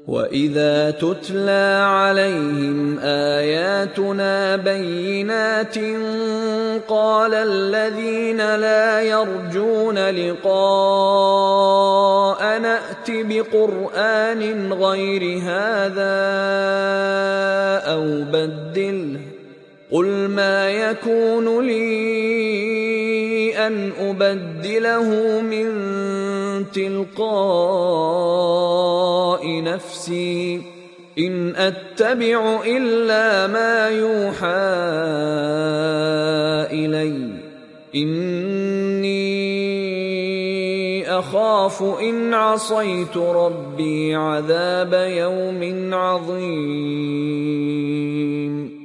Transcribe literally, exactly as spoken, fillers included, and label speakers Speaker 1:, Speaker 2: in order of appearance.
Speaker 1: وَإِذَا تُتْلَىٰ عَلَيْهِمْ آيَاتُنَا بَيِّنَاتٍ قَالَ الَّذِينَ لَا يَرْجُونَ لِقَاءَنَا ائْتِ بِقُرْآنٍ غَيْرِ هَٰذَا أَوْ بَدِّلْهُ ۚ قُلْ مَا يَكُونُ لِي أَنْ أُبَدِّلَهُ مِن تِلْقَاءِ نَفْسِي ۖ إِنْ أَتَّبِعُ إِلَّا مَا يُوحَىٰ إِلَيَّ ۖ إِنِّي أَخَافُ إِنْ عَصَيْتُ رَبِّي عَذَابَ يَوْمٍ عَظِيمٍ.